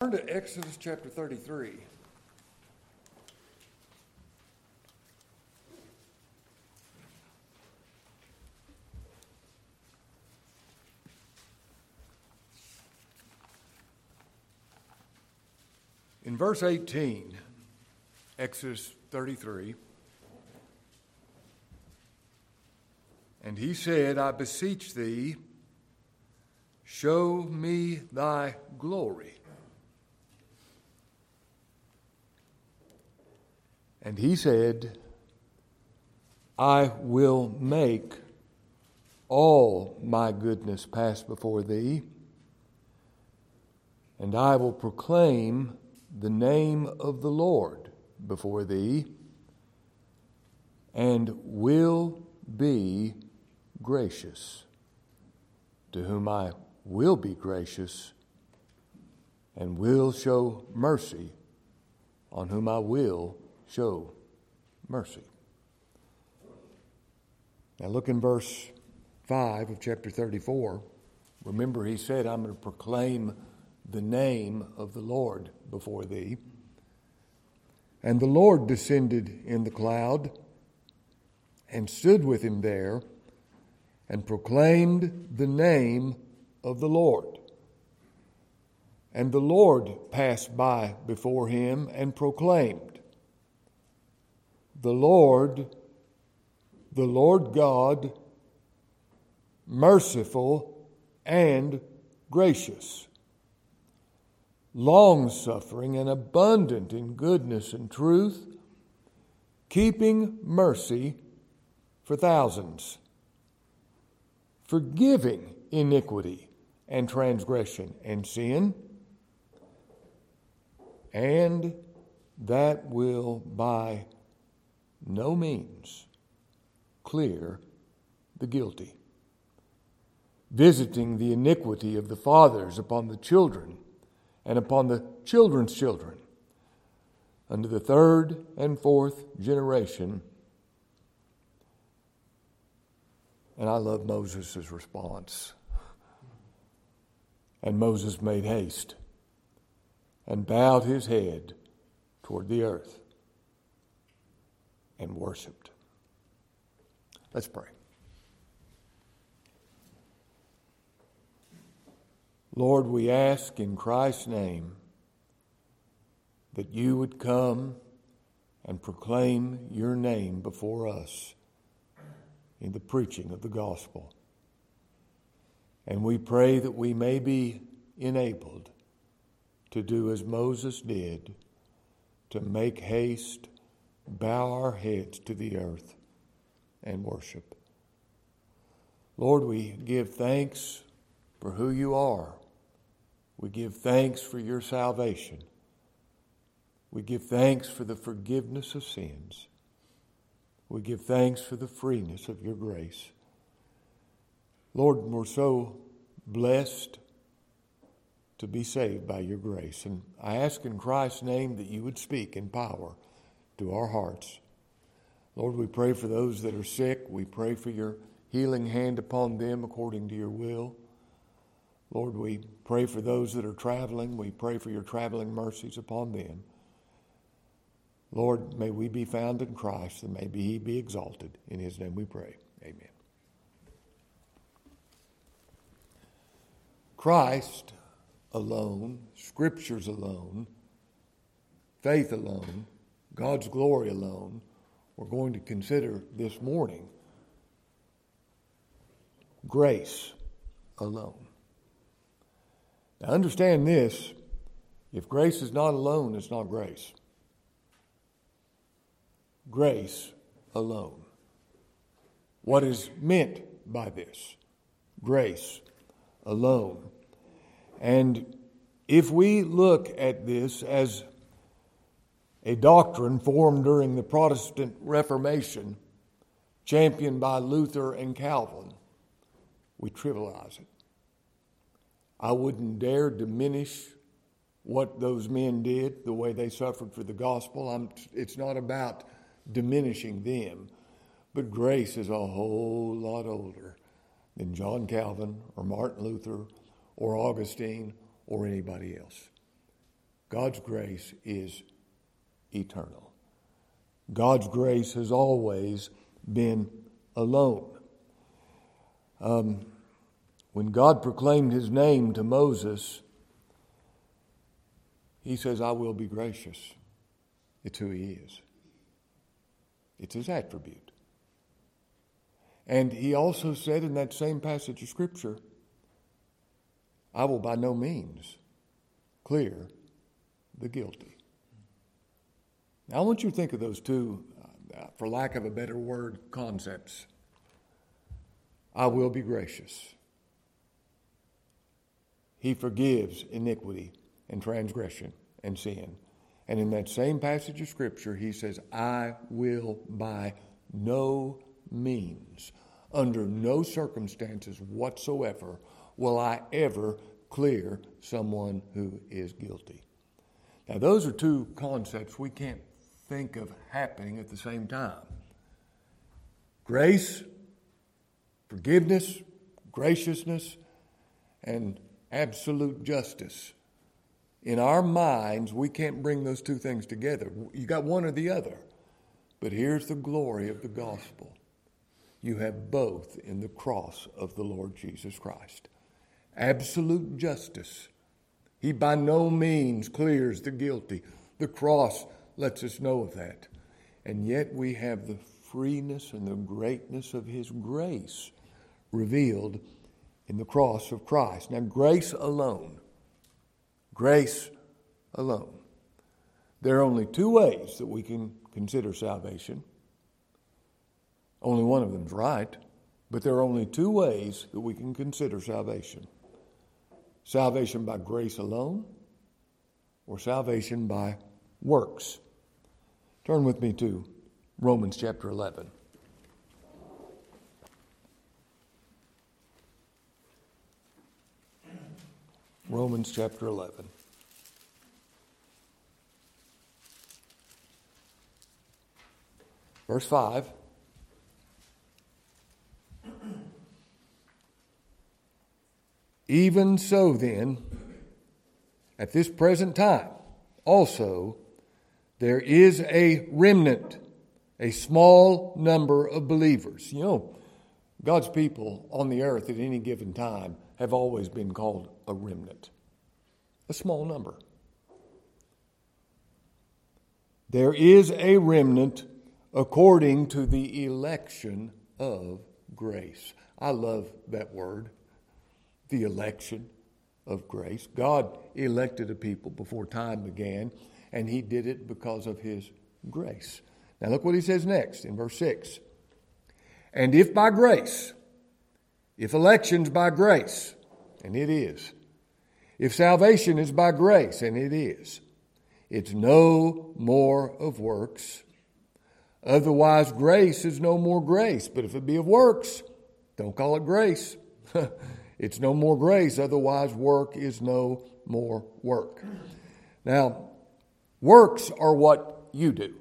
turn to Exodus chapter 33. In verse 18, Exodus 33, and he said, I beseech thee, show me thy glory. And he said, I will make all my goodness pass before thee, and I will proclaim the name of the Lord before thee, and will be gracious, to whom I will be gracious, and will show mercy on whom I will show mercy. Now look in verse 5 of chapter 34. Remember, he said, I'm going to proclaim the name of the Lord before thee. And the Lord descended in the cloud and stood with him there and proclaimed the name of the Lord. And the Lord passed by before him and proclaimed, the Lord God, merciful and gracious, long-suffering and abundant in goodness and truth, keeping mercy for thousands, forgiving iniquity and transgression and sin, and that will by no means clear the guilty, visiting the iniquity of the fathers upon the children and upon the children's children, unto the third and fourth generation. And I love Moses' response. And Moses made haste and bowed his head toward the earth and worshiped. Let's pray. Lord, we ask in Christ's name that you would come and proclaim your name before us in the preaching of the gospel. And we pray that we may be enabled to do as Moses did, to make haste, bow our heads to the earth, and worship. Lord, we give thanks for who you are. We give thanks for your salvation. We give thanks for the forgiveness of sins. We give thanks for the freeness of your grace. Lord, we're so blessed to be saved by your grace. And I ask in Christ's name that you would speak in power to our hearts. Lord, we pray for those that are sick. We pray for your healing hand upon them according to your will. Lord, we pray for those that are traveling. We pray for your traveling mercies upon them. Lord, may we be found in Christ, and may he be exalted. In his name we pray. Amen. Christ alone, Scriptures alone, faith alone, God's glory alone, we're going to consider this morning grace alone. Now understand this, if grace is not alone, it's not grace. Grace alone. What is meant by this? Grace alone. And if we look at this as a doctrine formed during the Protestant Reformation, championed by Luther and Calvin, we trivialize it. I wouldn't dare diminish what those men did, the way they suffered for the gospel. It's not about diminishing them, but grace is a whole lot older than John Calvin or Martin Luther or Augustine or anybody else. God's grace is eternal. God's grace has always been alone. When God proclaimed his name to Moses, he says, I will be gracious. It's who he is. It's his attribute. And he also said in that same passage of Scripture, I will by no means clear the guilty. Now, I want you to think of those two, for lack of a better word, concepts. I will be gracious. He forgives iniquity and transgression and sin. And in that same passage of Scripture, he says, I will by no means, under no circumstances whatsoever, will I ever clear someone who is guilty. Now, those are two concepts we can't think of happening at the same time. Grace, forgiveness, graciousness, and absolute justice. In our minds, we can't bring those two things together. You got one or the other. But here's the glory of the gospel. You have both in the cross of the Lord Jesus Christ. Absolute justice. He by no means clears the guilty. The cross lets us know of that. And yet we have the freeness and the greatness of his grace revealed in the cross of Christ. Now, grace alone. Grace alone. There are only two ways that we can consider salvation. Only one of them is right, but there are only two ways that we can consider salvation. Salvation by grace alone, or salvation by works. Turn with me to Romans chapter 11. Romans chapter 11. Verse 5. Even so then, at this present time, also, there is a remnant, a small number of believers. You know, God's people on the earth at any given time have always been called a remnant, a small number. There is a remnant according to the election of grace. I love that word, the election of grace. God elected a people before time began, and he did it because of his grace. Now look what he says next in verse 6. And if by grace, if election's by grace, and it is, if salvation is by grace, and it is, it's no more of works. Otherwise, grace is no more grace. But if it be of works, don't call it grace. It's no more grace. Otherwise, work is no more work. Now, works are what you do.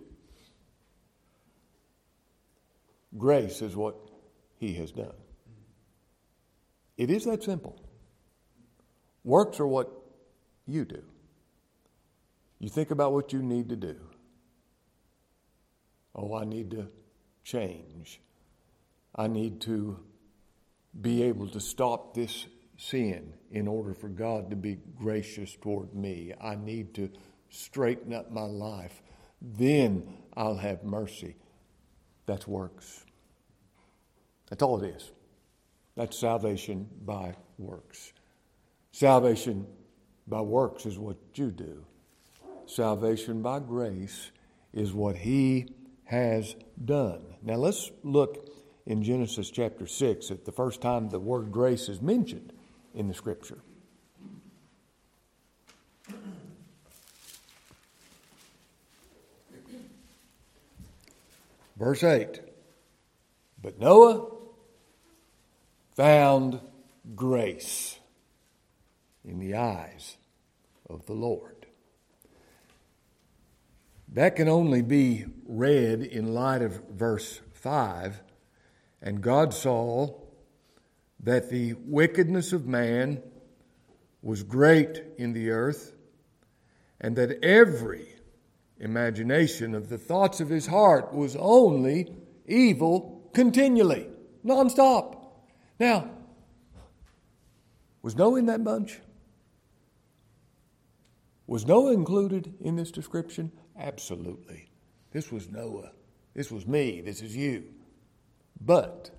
Grace is what he has done. It is that simple. Works are what you do. You think about what you need to do. Oh, I need to change. I need to be able to stop this sin in order for God to be gracious toward me. I need to straighten up my life. Then I'll have mercy. That's works. That's all it is. That's salvation by works. Salvation by works is what you do. Salvation by grace is what he has done. Now let's look in Genesis chapter 6 at the first time the word grace is mentioned in the Scripture. Verse 8. But Noah found grace in the eyes of the Lord. That can only be read in light of verse 5. And God saw that the wickedness of man was great in the earth, and that every imagination of the thoughts of his heart was only evil continually, nonstop. Now, was Noah in that bunch? Was Noah included in this description? Absolutely. This was Noah. This was me. This is you. But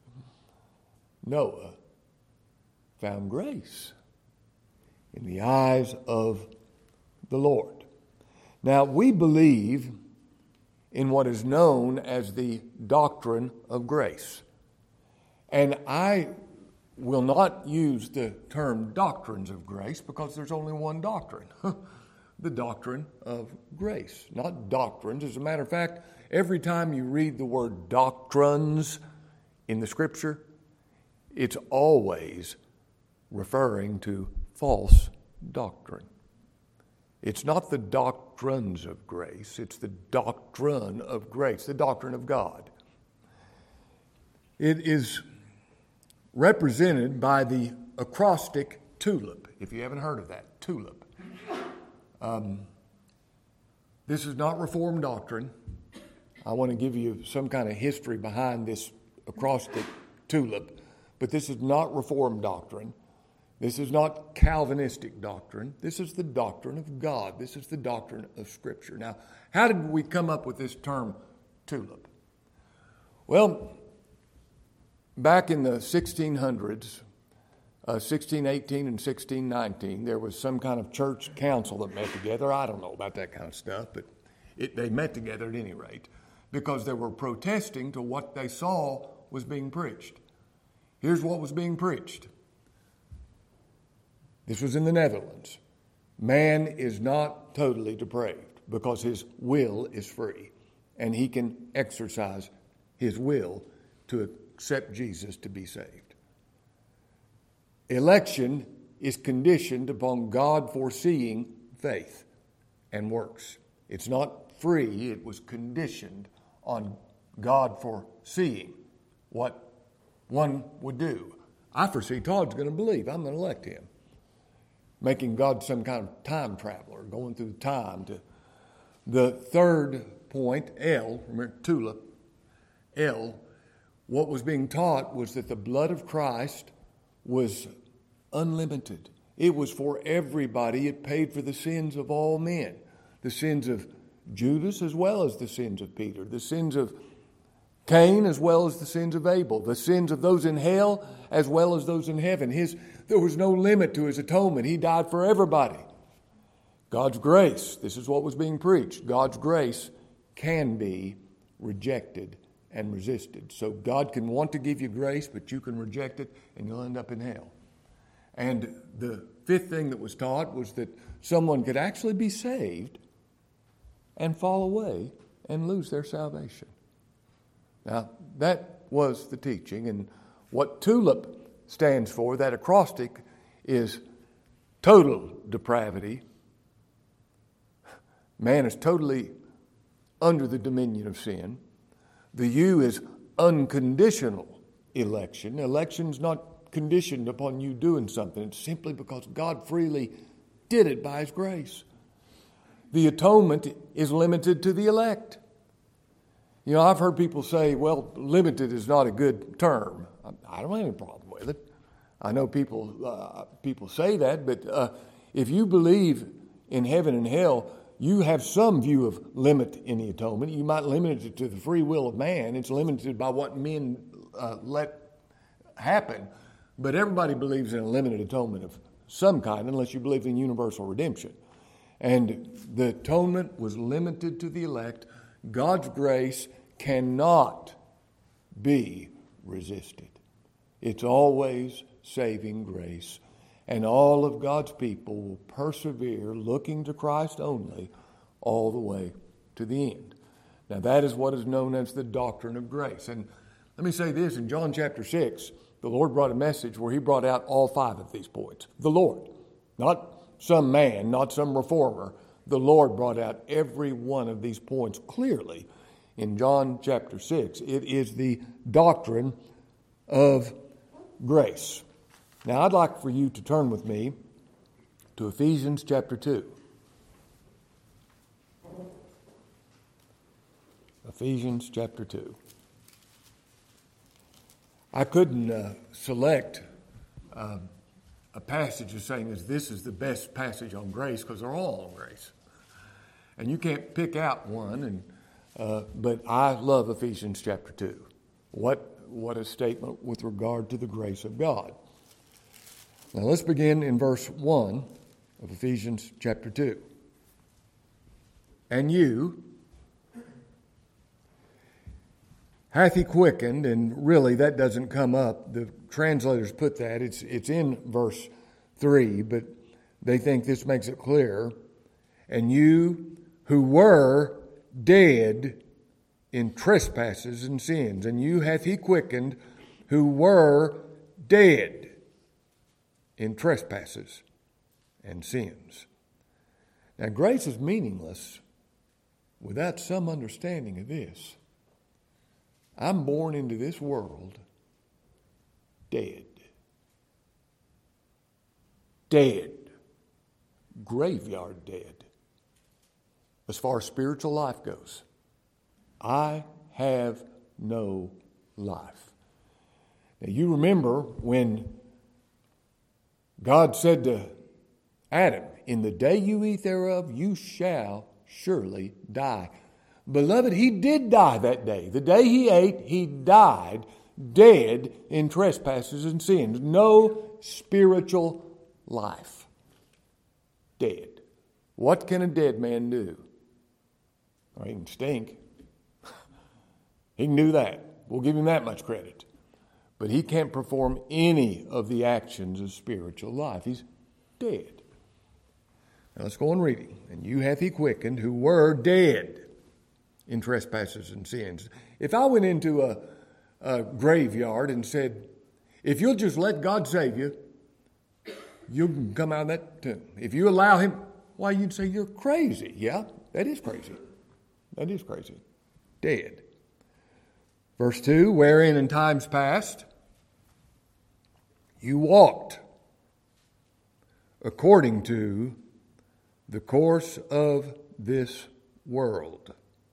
Noah found grace in the eyes of the Lord. Now, we believe in what is known as the doctrine of grace. And I will not use the term doctrines of grace because there's only one doctrine, the doctrine of grace, not doctrines. As a matter of fact, every time you read the word doctrines in the Scripture, it's always referring to false doctrine. It's not the doctrines of grace, it's the doctrine of grace, the doctrine of God. It is represented by the acrostic TULIP, if you haven't heard of that, TULIP. This is not Reformed doctrine. I want to give you some kind of history behind this acrostic TULIP, but this is not Reformed doctrine. This is not Calvinistic doctrine. This is the doctrine of God. This is the doctrine of Scripture. Now, how did we come up with this term TULIP? Well, back in the 1600s, 1618 and 1619, there was some kind of church council that met together. I don't know about that kind of stuff, but they met together at any rate because they were protesting to what they saw was being preached. Here's what was being preached. This was in the Netherlands. Man is not totally depraved because his will is free, and he can exercise his will to accept Jesus to be saved. Election is conditioned upon God foreseeing faith and works. It's not free, it was conditioned on God foreseeing what one would do. I foresee Todd's going to believe. I'm going to elect him. Making God some kind of time traveler, going through time to the third point, L, remember TULIP, L, what was being taught was that the blood of Christ was unlimited. It was for everybody. It paid for the sins of all men, the sins of Judas as well as the sins of Peter, the sins of Cain as well as the sins of Abel, the sins of those in hell as well as those in heaven. There was no limit to his atonement. He died for everybody. God's grace, this is what was being preached. God's grace can be rejected and resisted. So God can want to give you grace, but you can reject it and you'll end up in hell. And the fifth thing that was taught was that someone could actually be saved and fall away and lose their salvation. Now, that was the teaching, and what TULIP stands for, that acrostic, is total depravity. Man is totally under the dominion of sin. The U is unconditional election. Election's not conditioned upon you doing something. It's simply because God freely did it by His grace. The atonement is limited to the elect. You know, I've heard people say, well, limited is not a good term. I don't have any problem with it. I know people say that, but if you believe in heaven and hell, you have some view of limit in the atonement. You might limit it to the free will of man. It's limited by what men let happen. But everybody believes in a limited atonement of some kind, unless you believe in universal redemption. And the atonement was limited to the elect. God's grace cannot be resisted. It's always saving grace. And all of God's people will persevere looking to Christ only all the way to the end. Now that is what is known as the doctrine of grace. And let me say this, in John chapter 6, the Lord brought a message where He brought out all 5 of these points. The Lord, not some man, not some reformer. The Lord brought out every one of these points clearly in John chapter 6. It is the doctrine of grace. Now, I'd like for you to turn with me to Ephesians chapter 2. Ephesians chapter 2. I couldn't select a passage as saying this is the best passage on grace because they're all on grace. And you can't pick out one, but I love Ephesians chapter 2. What a statement with regard to the grace of God. Now let's begin in verse 1 of Ephesians chapter 2. And you hath he quickened, and really that doesn't come up. The translators put that. It's in verse 3, but they think this makes it clear. And you who were dead in trespasses and sins, and you hath he quickened who were dead in trespasses and sins. Now, grace is meaningless without some understanding of this. I'm born into this world dead. Dead. Graveyard dead. As far as spiritual life goes, I have no life. Now, you remember when God said to Adam, in the day you eat thereof, you shall surely die. Beloved, he did die that day. The day he ate, he died dead in trespasses and sins. No spiritual life. Dead. What can a dead man do? Well, he can stink. He can do that. We'll give him that much credit. But he can't perform any of the actions of spiritual life. He's dead. Now let's go on reading. And you hath he quickened who were dead in trespasses and sins. If I went into a graveyard and said, if you'll just let God save you, you can come out of that tomb. If you allow him, why, you'd say you're crazy. Yeah, that is crazy. That is crazy. Dead. Verse 2, wherein in times past you walked according to the course of this world,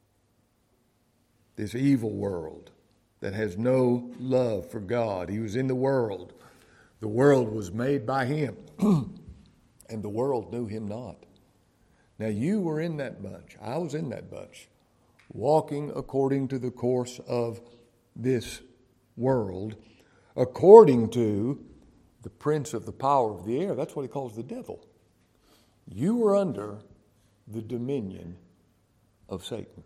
this evil world that has no love for God. He was in the world. The world was made by him, and the world knew him not. Now you were in that bunch. I was in that bunch, walking according to the course of this world, according to the prince of the power of the air. That's what he calls the devil. You were under the dominion of Satan.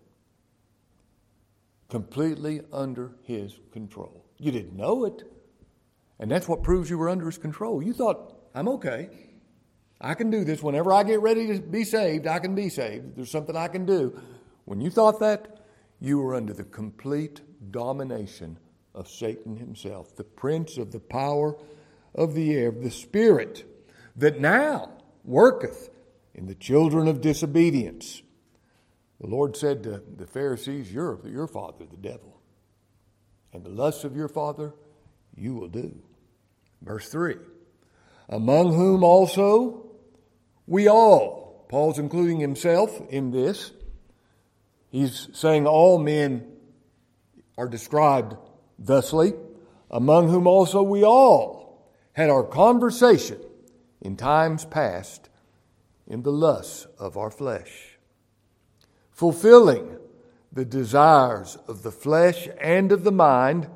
Completely under his control. You didn't know it. And that's what proves you were under his control. You thought, I'm okay. I can do this. Whenever I get ready to be saved, I can be saved. There's something I can do. When you thought that, you were under the complete domination of Satan himself, the prince of the power of the air, the spirit that now worketh in the children of disobedience. The Lord said to the Pharisees, you're your father, the devil, and the lusts of your father you will do. Verse 3, among whom also we all, Paul's including himself in this. He's saying all men are described thusly, among whom also we all had our conversation in times past in the lusts of our flesh, fulfilling the desires of the flesh and of the mind.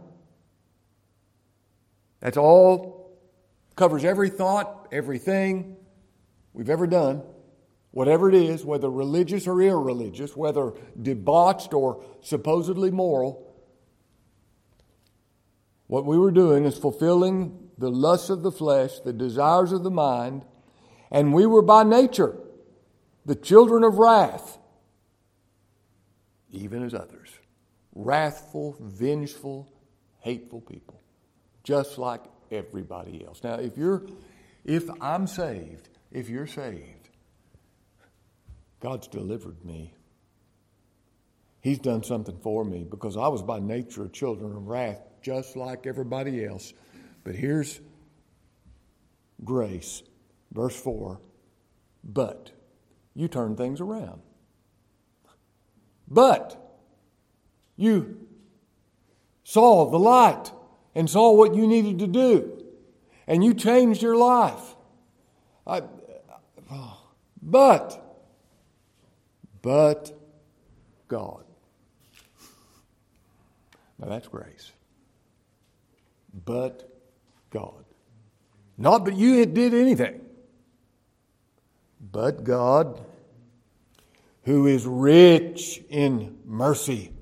That's all, covers every thought, everything we've ever done, whatever it is, whether religious or irreligious, whether debauched or supposedly moral. What we were doing is fulfilling the lusts of the flesh, the desires of the mind, and we were by nature the children of wrath, even as others. Wrathful, vengeful, hateful people, just like everybody else. Now, if I'm saved, if you're saved, God's delivered me. He's done something for me because I was by nature a children of wrath, just like everybody else. But here's grace. Verse 4, but you turn things around. But You saw the light and saw what you needed to do, and you changed your life. But God. Now that's grace. But God. Not that you did anything. But God, who is rich in mercy,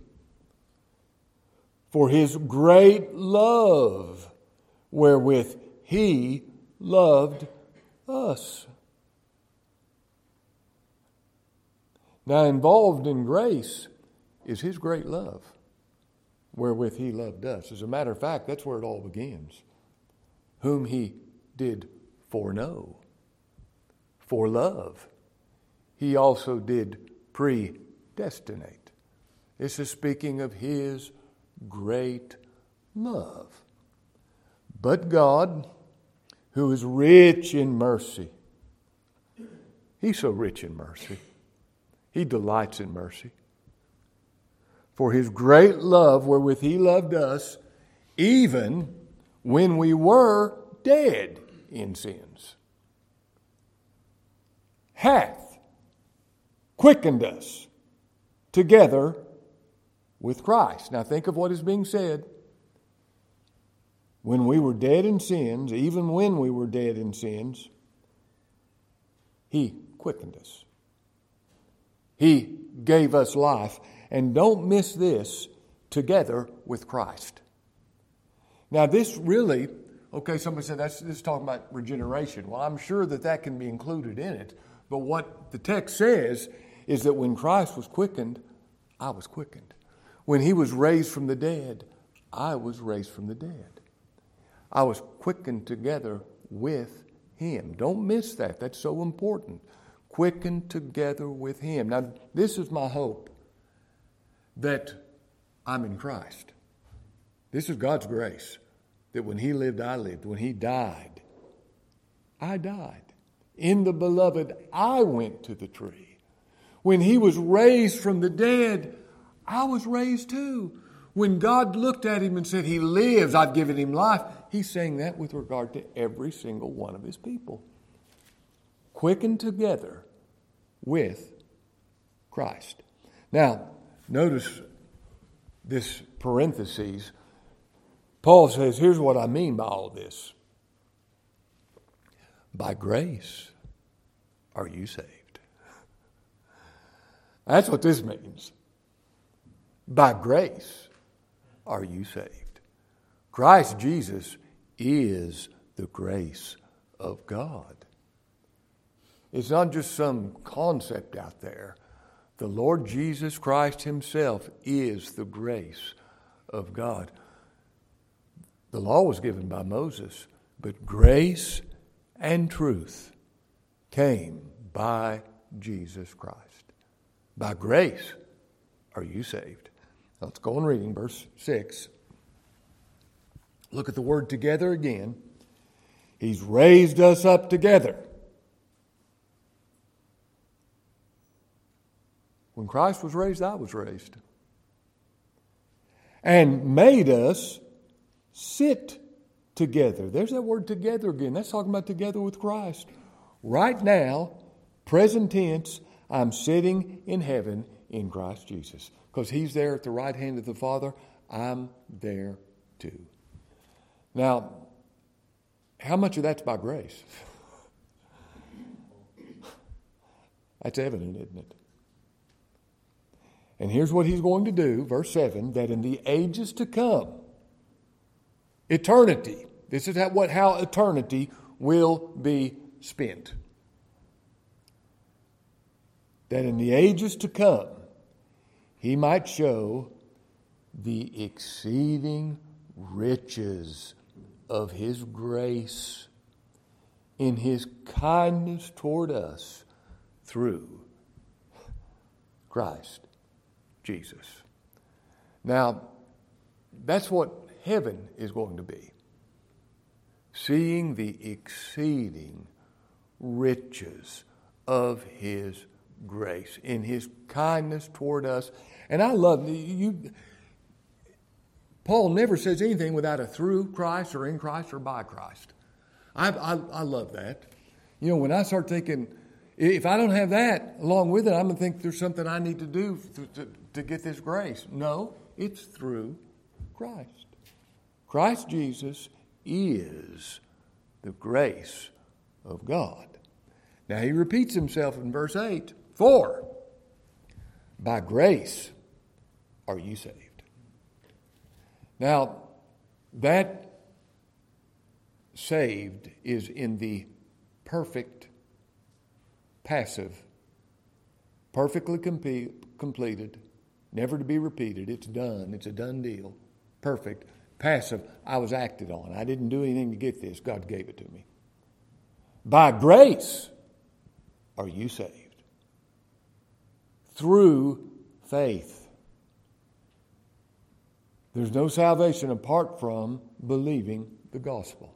for His great love wherewith He loved us. Now, involved in grace is His great love wherewith He loved us. As a matter of fact, that's where it all begins. Whom He did foreknow, for love, He also did predestinate. This is speaking of His great love. But God, who is rich in mercy, He's so rich in mercy. He delights in mercy. For His great love wherewith He loved us, even when we were dead in sins, hath quickened us together with Christ. Now think of what is being said. When we were dead in sins, even when we were dead in sins, He quickened us. He gave us life. And don't miss this, together with Christ. Now this really, okay, somebody said this is talking about regeneration. Well, I'm sure that can be included in it. But what the text says is that when Christ was quickened, I was quickened. When He was raised from the dead, I was raised from the dead. I was quickened together with Him. Don't miss that. That's so important. Quickened together with Him. Now, this is my hope, that I'm in Christ. This is God's grace, that when He lived, I lived. When He died, I died. In the Beloved, I went to the tree. When He was raised from the dead, I was raised too. When God looked at Him and said, He lives, I've given Him life, He's saying that with regard to every single one of His people. Quickened together with Christ. Now, notice this parentheses. Paul says, here's what I mean by all this. By grace are you saved. That's what this means. By grace are you saved. Christ Jesus is the grace of God. It's not just some concept out there. The Lord Jesus Christ Himself is the grace of God. The law was given by Moses, but grace and truth came by Jesus Christ. By grace are you saved. Now let's go on reading verse 6. Look at the word together again. He's raised us up together. When Christ was raised, I was raised. And made us sit together. There's that word together again. That's talking about together with Christ. Right now, present tense, I'm sitting in heaven in Christ Jesus. Because He's there at the right hand of the Father. I'm there too. Now, how much of that's by grace? That's evident, isn't it? And here's what He's going to do, verse 7, that in the ages to come, eternity, this is how eternity will be spent. That in the ages to come, He might show the exceeding riches of His grace in His kindness toward us through Christ Jesus. Now, that's what heaven is going to be. Seeing the exceeding riches of His grace in His kindness toward us. And I love you. Paul never says anything without a through Christ or in Christ or by Christ. I love that. When I start thinking, if I don't have that along with it, I'm going to think there's something I need to do to get this grace. No, it's through Christ. Christ Jesus is the grace of God. Now he repeats himself in verse 8. For by grace are you saved. Now, that saved is in the perfect passive, perfectly completed, never to be repeated. It's done. It's a done deal. Perfect. Passive, I was acted on. I didn't do anything to get this. God gave it to me. By grace are you saved. Through faith. There's no salvation apart from believing the gospel.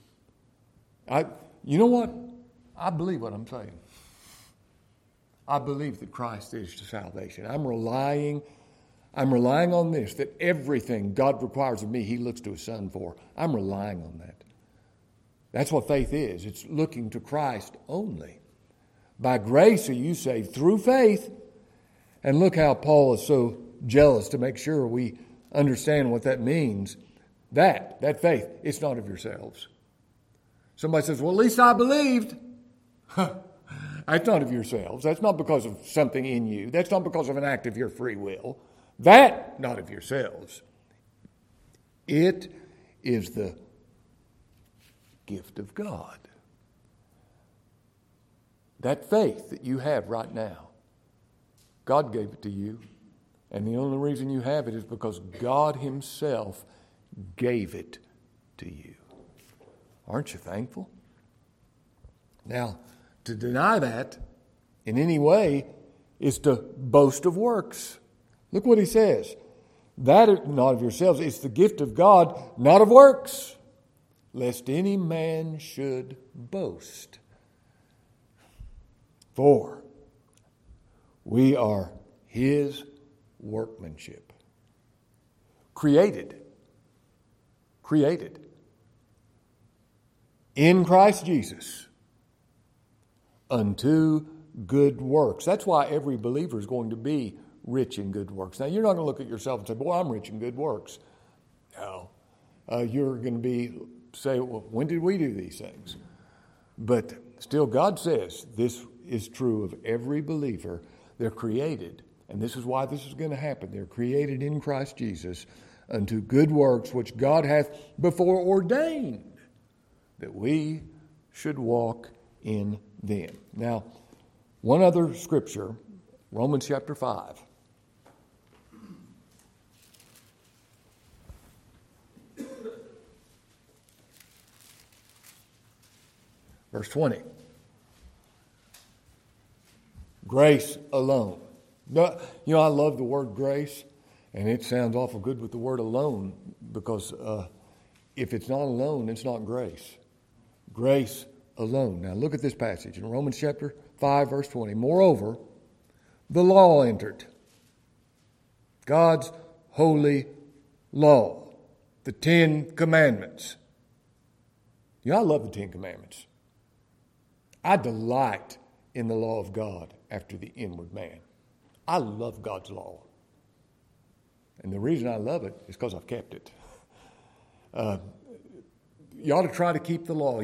You know what? I believe what I'm saying. I believe that Christ is the salvation. I'm relying on this, that everything God requires of me, he looks to his Son for. I'm relying on that. That's what faith is. It's looking to Christ only. By grace are you saved through faith. And look how Paul is so jealous to make sure we understand what that means. That faith, it's not of yourselves. Somebody says, well, at least I believed. That's not of yourselves. That's not because of something in you. That's not because of an act of your free will. That, not of yourselves. It is the gift of God. That faith that you have right now, God gave it to you. And the only reason you have it is because God himself gave it to you. Aren't you thankful? Now, to deny that in any way is to boast of works. Look what he says. That is not of yourselves, it's the gift of God, not of works, lest any man should boast. For we are his workmanship. Created in Christ Jesus unto good works. That's why every believer is going to be rich in good works. Now, you're not going to look at yourself and say, boy, I'm rich in good works. No. You're going to say, well, when did we do these things? But still, God says this is true of every believer. They're created, and this is why this is going to happen. They're created in Christ Jesus unto good works, which God hath before ordained that we should walk in them. Now, one other scripture, Romans chapter 5. Verse 20. Grace alone. I love the word grace, and it sounds awful good with the word alone, because if it's not alone, it's not grace. Grace alone. Now look at this passage in Romans chapter 5, verse 20. Moreover, the law entered. God's holy law. The 10 Commandments. I love the 10 Commandments. I delight in the law of God after the inward man. I love God's law. And the reason I love it is because I've kept it. You ought to try to keep the law.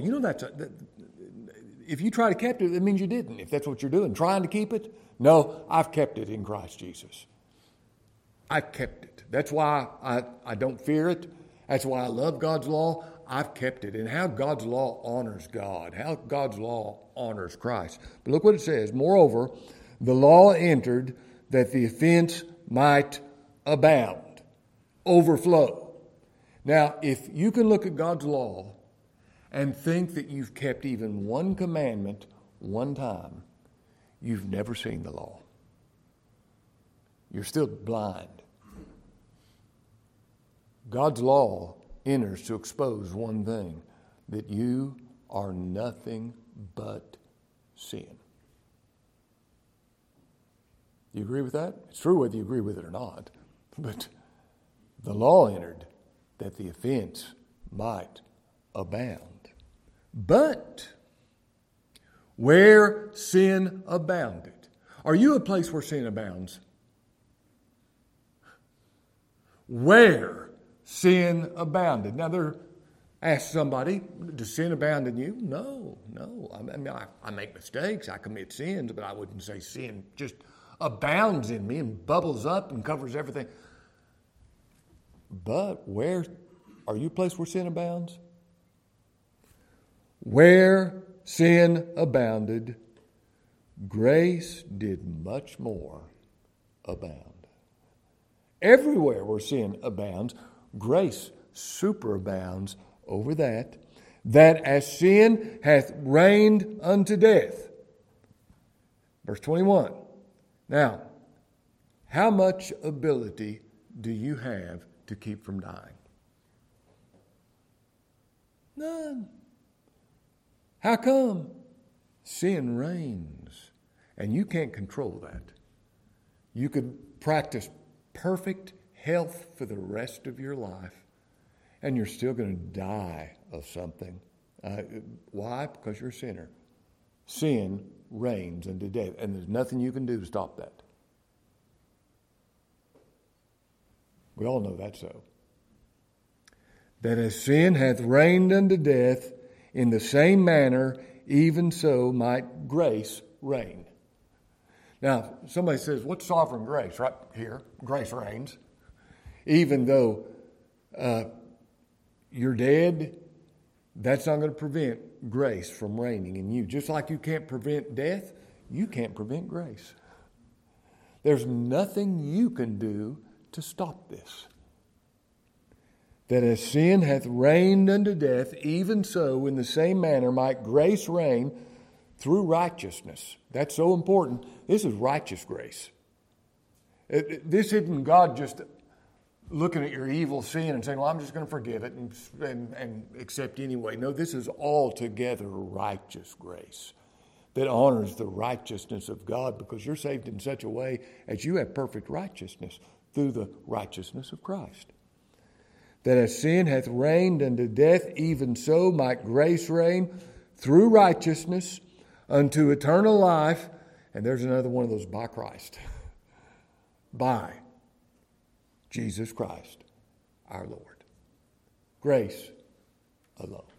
If you try to keep it, that means you didn't. If that's what you're doing, trying to keep it. No, I've kept it in Christ Jesus. I've kept it. That's why I don't fear it. That's why I love God's law. I've kept it. And how God's law honors God. How God's law honors Christ. But look what it says. Moreover, the law entered that the offense might abound, overflow. Now, if you can look at God's law and think that you've kept even one commandment one time, you've never seen the law. You're still blind. God's law enters to expose one thing, that you are nothing but sin. Do you agree with that? It's true whether you agree with it or not, but The law entered that the offense might abound. But where sin abounded. Are you a place where sin abounds? Where sin abounded. Now, ask somebody, does sin abound in you? No. I mean, I make mistakes, I commit sins, but I wouldn't say sin just abounds in me and bubbles up and covers everything. But are you a place where sin abounds? Where sin abounded, grace did much more abound. Everywhere where sin abounds, grace superabounds over that as sin hath reigned unto death. Verse 21. Now, how much ability do you have to keep from dying? None. How come? Sin reigns, and you can't control that. You could practice perfect health for the rest of your life, and you're still going to die of something. Why? Because you're a sinner. Sin reigns unto death, and there's nothing you can do to stop that. We all know that's so. That as sin hath reigned unto death, in the same manner, even so might grace reign. Now, somebody says, what's sovereign grace? Right here, grace reigns. Even though you're dead, that's not going to prevent grace from reigning in you. Just like you can't prevent death, you can't prevent grace. There's nothing you can do to stop this. That as sin hath reigned unto death, even so in the same manner might grace reign through righteousness. That's so important. This is righteous grace. This isn't God just looking at your evil sin and saying, well, I'm just going to forgive it and accept anyway. No, this is altogether righteous grace that honors the righteousness of God, because you're saved in such a way as you have perfect righteousness through the righteousness of Christ. That as sin hath reigned unto death, even so might grace reign through righteousness unto eternal life. And there's another one of those, by Christ. By Jesus Christ, our Lord. Grace alone.